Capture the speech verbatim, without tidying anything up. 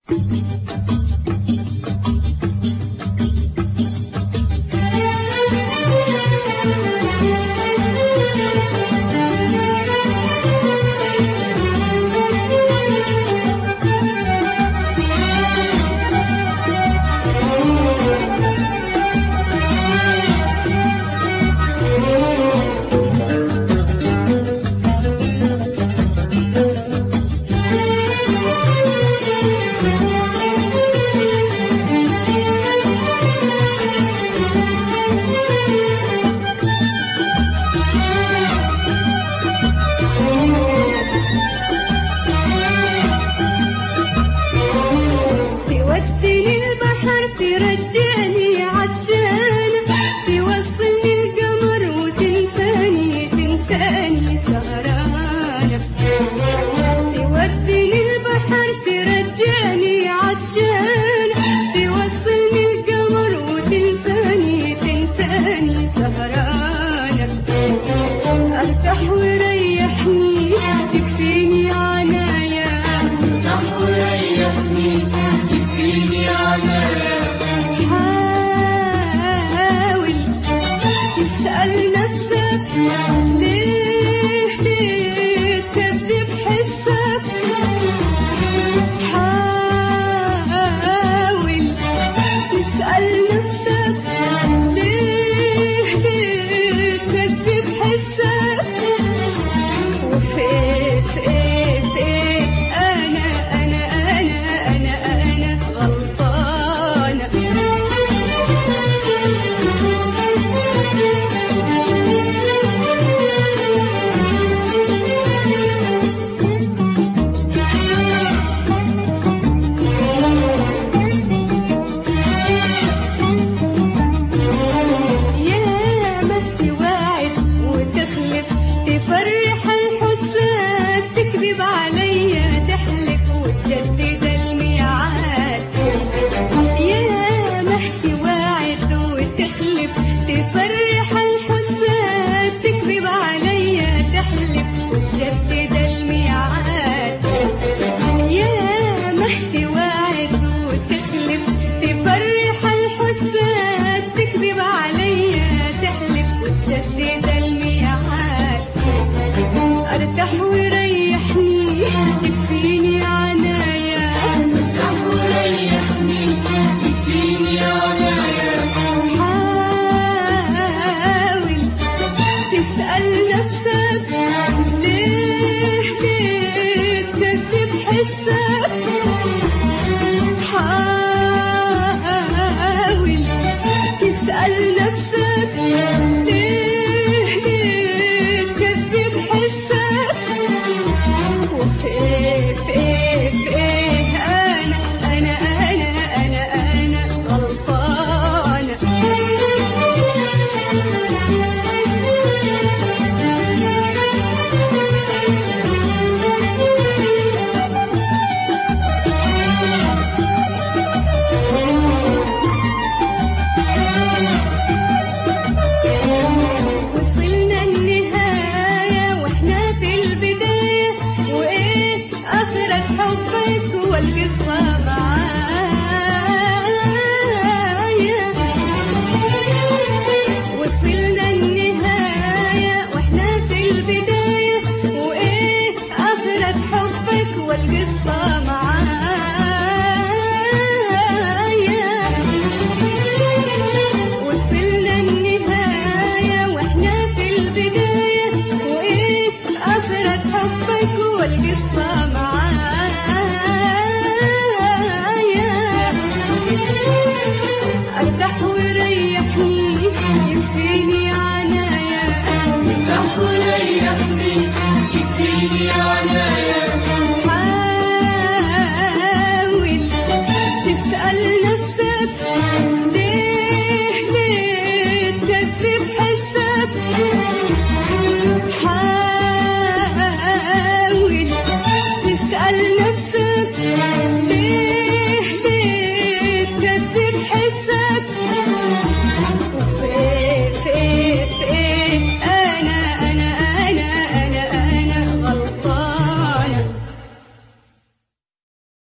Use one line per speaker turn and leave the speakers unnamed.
ترجعني عطشان، توصلني القمر وتنساني تنساني سهرانة. توديني البحر ترجعني عطشان، توصلني القمر وتنساني تنساني سهرانة. ارتاح وريحني تكفيني عنايا،
ارتاح وريحني تكفيني عنايا.
حاول تسأل نفسك ليه ليه تكذب حسك. حاول تسأل نفسك ليه ليه تكذب حسك. وفي ايه في ايه في ايه انا انا انا انا انا غلطانة. يا ما توعد وتخلف، تفرح الحساد، تكذب عليا تحلف وتجدد الميعاد. يا ما توعد وتخلف، تفرح الحساد، تكذب عليا تحلف وتجدد الميعاد. يا ما توعد وتخلف، تفرح الحساد، تكذب عليا تحلف وتجدد الميعاد. ارتاح وريحني تكفيني عنايا،
ارتاح وريحني تكفيني عنايا.
حاول تسأل نفسك ليه ليه تكذب حسك. حاول تسأل نفسك ليه ليه تكذب حسك. وفي ايه في ايه في ايه انا انا انا انا انا غلطانة. وصلنا النهاية واحنا في البداية، وايه اخرة حبك والقصة معاك.